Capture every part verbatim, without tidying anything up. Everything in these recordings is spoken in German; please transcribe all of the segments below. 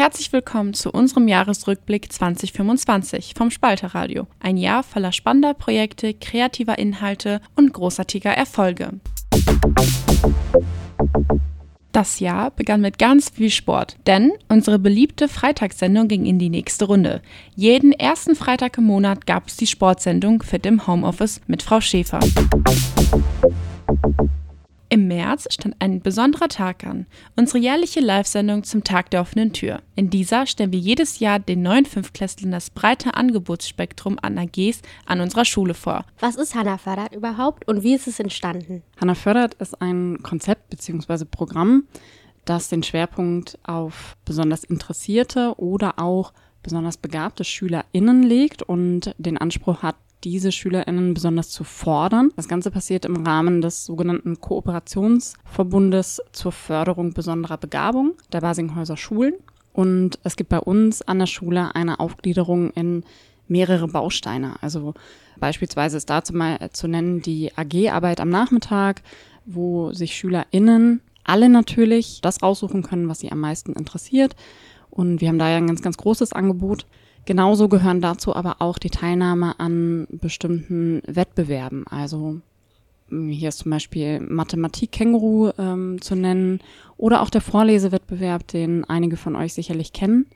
Herzlich willkommen zu unserem Jahresrückblick zwanzig fünfundzwanzig vom Spalter Radio. Ein Jahr voller spannender Projekte, kreativer Inhalte und großartiger Erfolge. Das Jahr begann mit ganz viel Sport, denn unsere beliebte Freitagssendung ging in die nächste Runde. Jeden ersten Freitag im Monat gab es die Sportsendung Fit im Homeoffice mit Frau Schäfer. Im März stand ein besonderer Tag an, unsere jährliche Live-Sendung zum Tag der offenen Tür. In dieser stellen wir jedes Jahr den neuen Fünftklässlern das breite Angebotsspektrum an A Gs an unserer Schule vor. Was ist Hanna Fördert überhaupt und wie ist es entstanden? Hanna Fördert ist ein Konzept bzw. Programm, das den Schwerpunkt auf besonders interessierte oder auch besonders begabte SchülerInnen legt und den Anspruch hat, diese SchülerInnen besonders zu fordern. Das Ganze passiert im Rahmen des sogenannten Kooperationsverbundes zur Förderung besonderer Begabung der Basinghäuser Schulen. Und es gibt bei uns an der Schule eine Aufgliederung in mehrere Bausteine. Also beispielsweise ist dazu mal zu nennen die A G-Arbeit am Nachmittag, wo sich SchülerInnen alle natürlich das raussuchen können, was sie am meisten interessiert. Und wir haben da ja ein ganz, ganz großes Angebot. Genauso gehören dazu aber auch die Teilnahme an bestimmten Wettbewerben. Also hier ist zum Beispiel Mathematik-Känguru ähm, zu nennen oder auch der Vorlesewettbewerb, den einige von euch sicherlich kennen.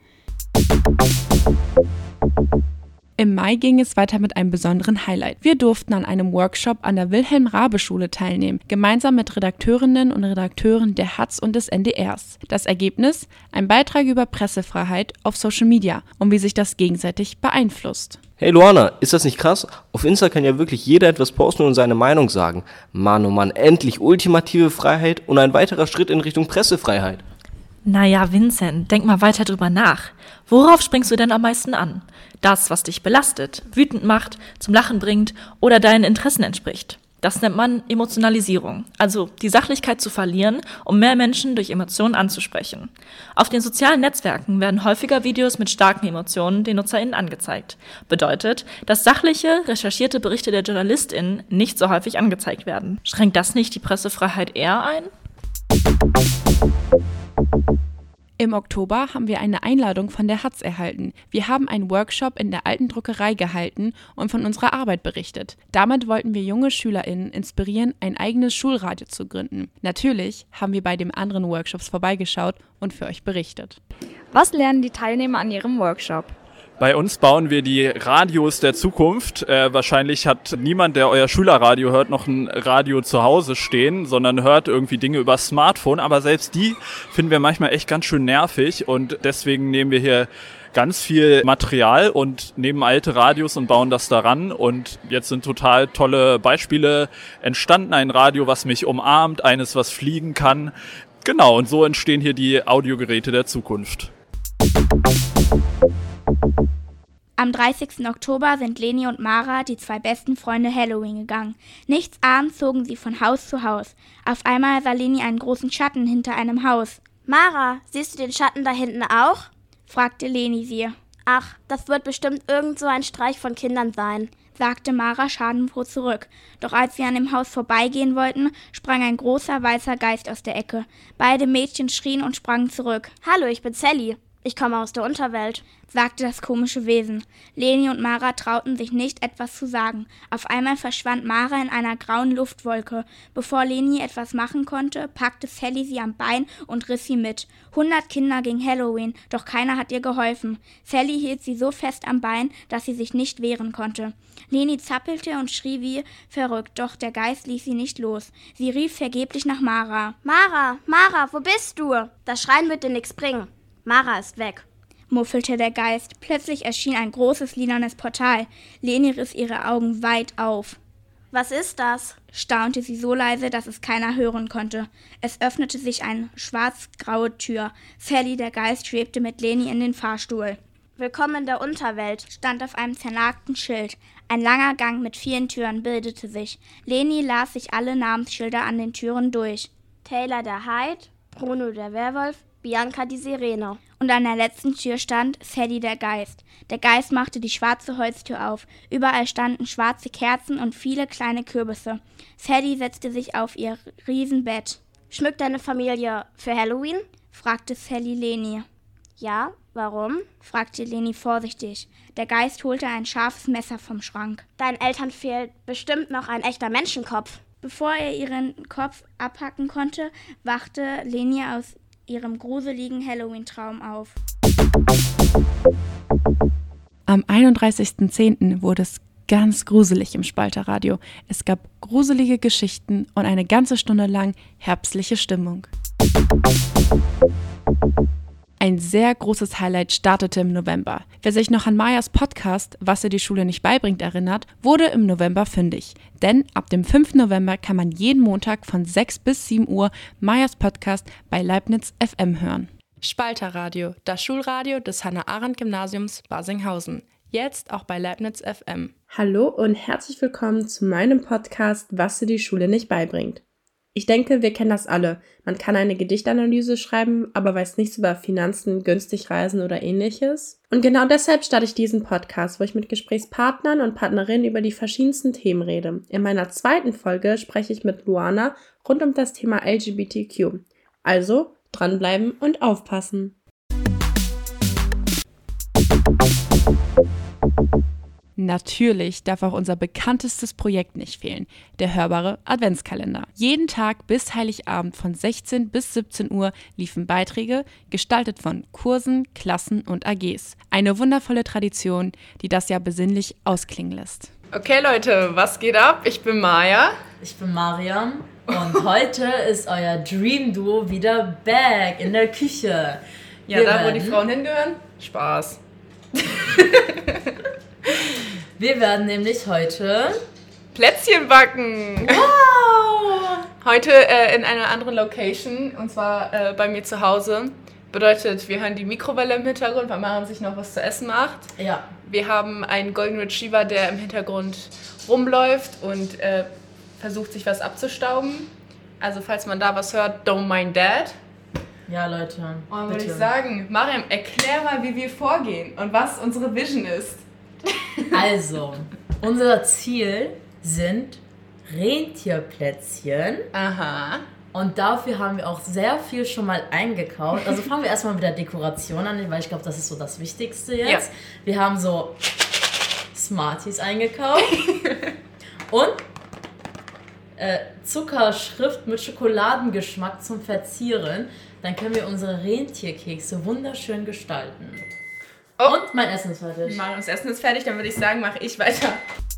Im Mai ging es weiter mit einem besonderen Highlight. Wir durften an einem Workshop an der Wilhelm-Raabe-Schule teilnehmen, gemeinsam mit Redakteurinnen und Redakteuren der H A Z und des N D Rs. Das Ergebnis? Ein Beitrag über Pressefreiheit auf Social Media und wie sich das gegenseitig beeinflusst. Hey Luana, ist das nicht krass? Auf Insta kann ja wirklich jeder etwas posten und seine Meinung sagen. Mann, oh Mann, endlich ultimative Freiheit und ein weiterer Schritt in Richtung Pressefreiheit. Naja, Vincent, denk mal weiter drüber nach. Worauf springst du denn am meisten an? Das, was dich belastet, wütend macht, zum Lachen bringt oder deinen Interessen entspricht. Das nennt man Emotionalisierung, also die Sachlichkeit zu verlieren, um mehr Menschen durch Emotionen anzusprechen. Auf den sozialen Netzwerken werden häufiger Videos mit starken Emotionen den NutzerInnen angezeigt. Bedeutet, dass sachliche, recherchierte Berichte der JournalistInnen nicht so häufig angezeigt werden. Schränkt das nicht die Pressefreiheit eher ein? Im Oktober haben wir eine Einladung von der H A Z erhalten. Wir haben einen Workshop in der alten Druckerei gehalten und von unserer Arbeit berichtet. Damit wollten wir junge SchülerInnen inspirieren, ein eigenes Schulradio zu gründen. Natürlich haben wir bei den anderen Workshops vorbeigeschaut und für euch berichtet. Was lernen die Teilnehmer an ihrem Workshop? Bei uns bauen wir die Radios der Zukunft. Äh, wahrscheinlich hat niemand, der euer Schülerradio hört, noch ein Radio zu Hause stehen, sondern hört irgendwie Dinge über Smartphone. Aber selbst die finden wir manchmal echt ganz schön nervig und deswegen nehmen wir hier ganz viel Material und nehmen alte Radios und bauen das daran. Und jetzt sind total tolle Beispiele entstanden. Ein Radio, was mich umarmt, eines, was fliegen kann. Genau, und so entstehen hier die Audiogeräte der Zukunft. Am dreißigsten Oktober sind Leni und Mara, die zwei besten Freunde, Halloween gegangen. Nichts ahnend zogen sie von Haus zu Haus. Auf einmal sah Leni einen großen Schatten hinter einem Haus. Mara, siehst du den Schatten da hinten auch? Fragte Leni sie. Ach, das wird bestimmt irgend so ein Streich von Kindern sein, sagte Mara schadenfroh zurück. Doch als sie an dem Haus vorbeigehen wollten, sprang ein großer weißer Geist aus der Ecke. Beide Mädchen schrien und sprangen zurück. Hallo, ich bin Sally. Ich komme aus der Unterwelt, sagte das komische Wesen. Leni und Mara trauten sich nicht, etwas zu sagen. Auf einmal verschwand Mara in einer grauen Luftwolke. Bevor Leni etwas machen konnte, packte Sally sie am Bein und riss sie mit. Hundert Kinder gingen Halloween, doch keiner hat ihr geholfen. Sally hielt sie so fest am Bein, dass sie sich nicht wehren konnte. Leni zappelte und schrie wie verrückt, doch der Geist ließ sie nicht los. Sie rief vergeblich nach Mara. Mara, Mara, wo bist du? Das Schreien wird dir nichts bringen. Mara ist weg, muffelte der Geist. Plötzlich erschien ein großes lilanes Portal. Leni riss ihre Augen weit auf. Was ist das? Staunte sie so leise, dass es keiner hören konnte. Es öffnete sich eine schwarz-graue Tür. Sally, der Geist, schwebte mit Leni in den Fahrstuhl. Willkommen in der Unterwelt, stand auf einem zernagten Schild. Ein langer Gang mit vielen Türen bildete sich. Leni las sich alle Namensschilder an den Türen durch. Taylor der Hyde, Bruno der Werwolf, Bianca die Sirene. Und an der letzten Tür stand Sally der Geist. Der Geist machte die schwarze Holztür auf. Überall standen schwarze Kerzen und viele kleine Kürbisse. Sally setzte sich auf ihr Riesenbett. Schmückt deine Familie für Halloween? fragte Sally Leni. Ja, warum? Fragte Leni vorsichtig. Der Geist holte ein scharfes Messer vom Schrank. Deinen Eltern fehlt bestimmt noch ein echter Menschenkopf. Bevor er ihren Kopf abhacken konnte, wachte Leni aus ihrem gruseligen Halloween-Traum auf. Am einunddreißigsten zehnten wurde es ganz gruselig im Spalterradio. Es gab gruselige Geschichten und eine ganze Stunde lang herbstliche Stimmung. Ein sehr großes Highlight startete im November. Wer sich noch an Majas Podcast Was dir die Schule nicht beibringt erinnert, wurde im November fündig. Denn ab dem fünften November kann man jeden Montag von sechs bis sieben Uhr Majas Podcast bei Leibniz F M hören. Spalterradio, das Schulradio des Hannah-Arendt-Gymnasiums Barsinghausen. Jetzt auch bei Leibniz F M. Hallo und herzlich willkommen zu meinem Podcast Was dir die Schule nicht beibringt. Ich denke, wir kennen das alle. Man kann eine Gedichtanalyse schreiben, aber weiß nichts über Finanzen, günstig reisen oder ähnliches. Und genau deshalb starte ich diesen Podcast, wo ich mit Gesprächspartnern und Partnerinnen über die verschiedensten Themen rede. In meiner zweiten Folge spreche ich mit Luana rund um das Thema L G B T Q. Also dranbleiben und aufpassen. Natürlich darf auch unser bekanntestes Projekt nicht fehlen, der hörbare Adventskalender. Jeden Tag bis Heiligabend von sechzehn bis siebzehn Uhr liefen Beiträge, gestaltet von Kursen, Klassen und A Gs. Eine wundervolle Tradition, die das Jahr besinnlich ausklingen lässt. Okay Leute, was geht ab? Ich bin Maja. Ich bin Mariam und heute ist euer Dream Duo wieder back in der Küche. Ja, Wir da wo werden- die Frauen hingehören? Spaß. Wir werden nämlich heute Plätzchen backen. Wow! Heute äh, in einer anderen Location, und zwar äh, bei mir zu Hause. Bedeutet, wir hören die Mikrowelle im Hintergrund, weil Mariam sich noch was zu essen macht. Ja. Wir haben einen Golden Retriever, der im Hintergrund rumläuft und äh, versucht, sich was abzustauben. Also falls man da was hört, don't mind that. Ja, Leute. Und dann würde bitte. ich sagen, Mariam, erklär mal, wie wir vorgehen und was unsere Vision ist. Also, unser Ziel sind Rentierplätzchen. Aha. Und dafür haben wir auch sehr viel schon mal eingekauft. Also fangen wir erstmal mit der Dekoration an, weil ich glaube, das ist so das Wichtigste jetzt. Ja. Wir haben so Smarties eingekauft und äh, Zuckerschrift mit Schokoladengeschmack zum Verzieren. Dann können wir unsere Rentierkekse wunderschön gestalten. Oh. Und mein Essen ist fertig. Mariams Essen ist fertig, dann würde ich sagen, mache ich weiter.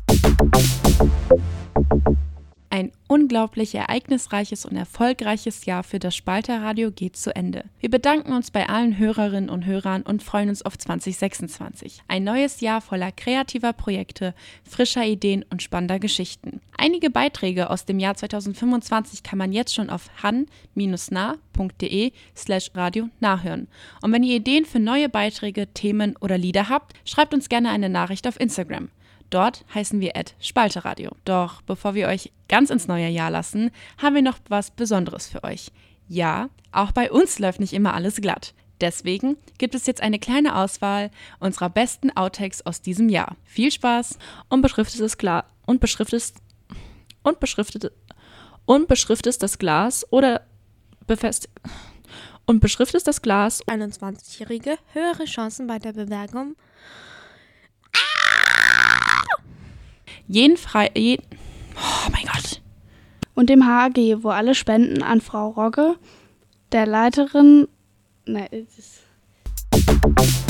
Ein unglaublich ereignisreiches und erfolgreiches Jahr für das Spalterradio geht zu Ende. Wir bedanken uns bei allen Hörerinnen und Hörern und freuen uns auf zwanzig sechsundzwanzig. Ein neues Jahr voller kreativer Projekte, frischer Ideen und spannender Geschichten. Einige Beiträge aus dem Jahr zweitausendfünfundzwanzig kann man jetzt schon auf han-nah.de slash radio nachhören. Und wenn ihr Ideen für neue Beiträge, Themen oder Lieder habt, schreibt uns gerne eine Nachricht auf Instagram. Dort heißen wir at Spalterradio. Doch bevor wir euch ganz ins neue Jahr lassen, haben wir noch was Besonderes für euch. Ja, auch bei uns läuft nicht immer alles glatt. Deswegen gibt es jetzt eine kleine Auswahl unserer besten Outtakes aus diesem Jahr. Viel Spaß! Unbeschriftetes Glas und beschriftetes und beschriftete und beschriftest das Glas oder befestigt und beschriftest das Glas. einundzwanzigjährige höhere Chancen bei der Bewerbung. Jeden Frei... Je oh mein Gott. Und dem H A G, wo alle Spenden an Frau Rogge, der Leiterin... Ne, es ist...